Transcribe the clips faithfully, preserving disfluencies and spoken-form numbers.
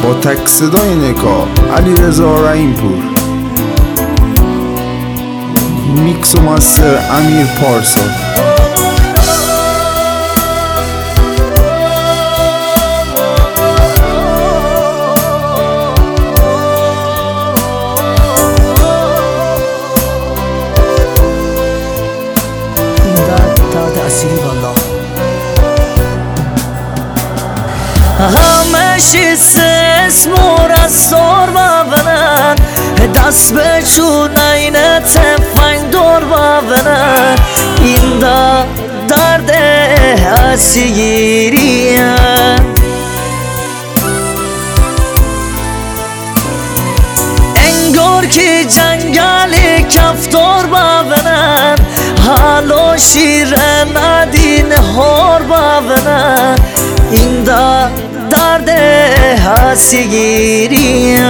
با تک صدای نکا علیرضا رحیم‌پور، میکس و مستر امیر پارسا. همه شیست اسمور از سور بابنن دست به چونه تفنگ دور بابنن این دا درد اسیرین انگار که جنگل کفتار بابنن حالا شیر ندین هار بابنن این دا درد حسیرین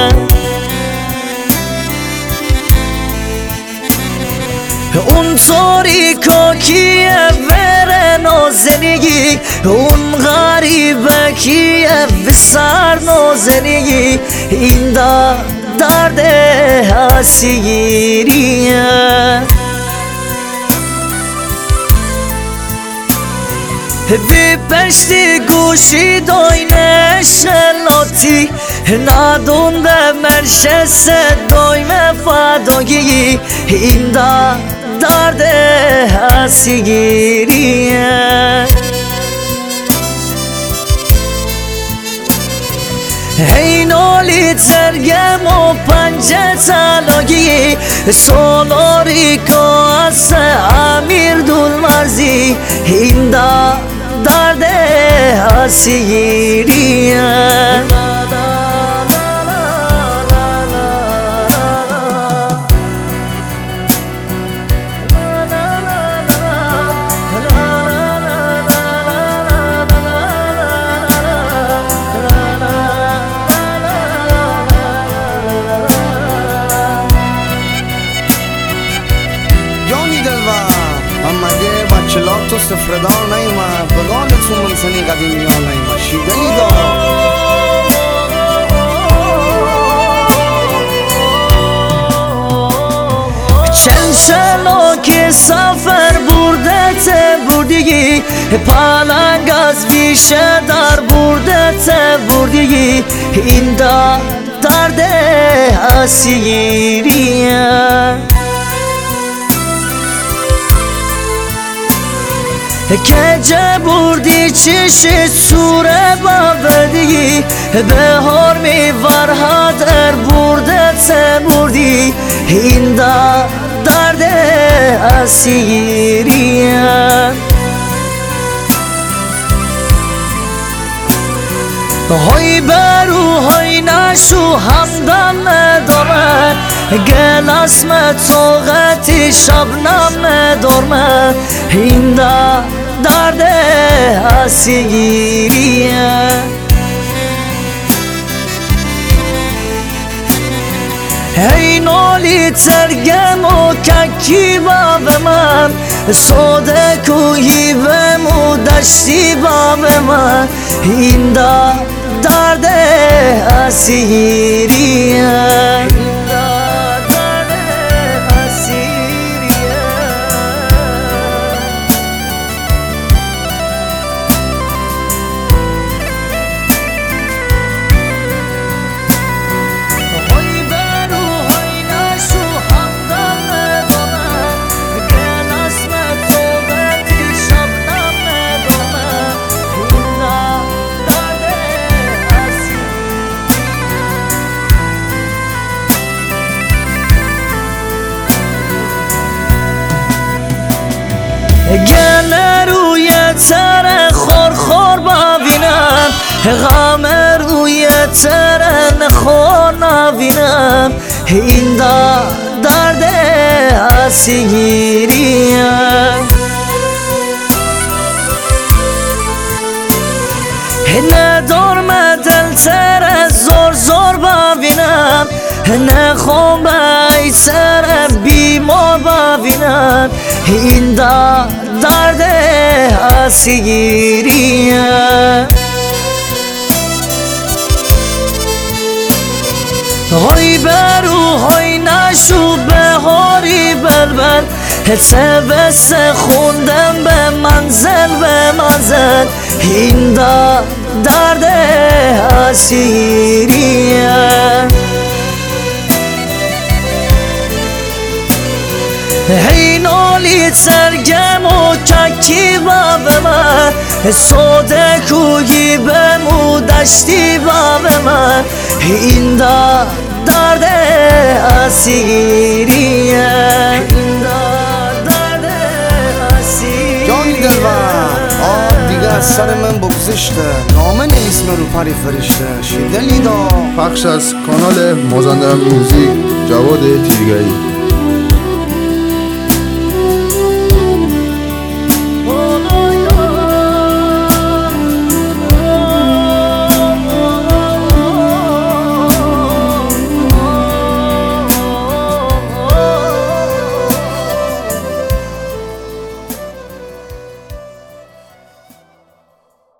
اون طوری کیه وره نازنگی اون غریبه کیه بسر نازنگی این دا درد حسیرین بی پشتی گوشی داینه شلاتی ندونده مرشست دایم فداگی این دا درد حسیریه اینالی ترگم و پنجه تلاگی سولاری که از امیر دول مرزی این دا درد حسیریه چلاک تو سفردار نیومد بگانتون منسانی قدیمی ها نیومد شیده ای دارم چند چلاک سفر برده ته بردگی پلنگ از بیشه در برده ته بردگی این دا درد حسیریه که جه بردی چش سوره بابدی بهار می ورهد ار برده ته بردی این دا درد اسیریه های برو های نشو همدم ندارم گل اسم طاقتی شبنم ندارم این دا درد حسیریه ای نالی ترگم و ککی باب من ساده کوهی و دشتی باب من این دا درد حسیریه گل روی تر خور خور ببینم غم روی تر نخور نبینم این دا درد حسیریه ندارم دل تر زور زور ببینم نخوام بیتر بیمار ببینم این دا درد حسیریه های برو های نشو بهاری بلبل حسه بسه خوندم به منزل به منزل این دا درد اسیریه این آلیت سرگم و چکی با به من سوده کوگی بمو دشتی با به من این دا درد اسیریه این دا درد اسیریه جان دلبر آب دیگه از سر من بگذشته نامه نویس رو پری فرشته شیدلی دا پخش از کانال مازندران موزیک جواد تیرگری.